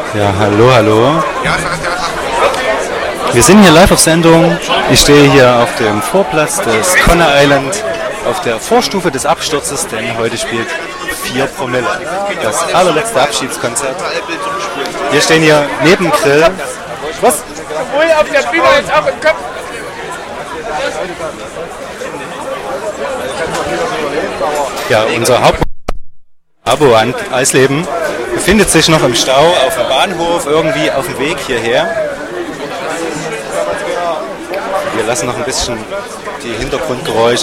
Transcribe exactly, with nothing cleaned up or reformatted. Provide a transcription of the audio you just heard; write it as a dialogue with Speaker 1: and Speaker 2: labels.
Speaker 1: Ja, hallo, hallo. Wir sind hier live auf Sendung. Ich stehe hier auf dem Vorplatz des Conner Island, auf der Vorstufe des Absturzes, denn heute spielt vier Promille. Das allerletzte Abschiedskonzert. Wir stehen hier neben Grill. Was?
Speaker 2: Obwohl auf der Bühne jetzt auch im Kopf.
Speaker 1: Ja, unser Haupt Abo an Eisleben befindet sich noch im Stau auf dem Bahnhof, irgendwie auf dem Weg hierher. Wir lassen noch ein bisschen die Hintergrundgeräusche.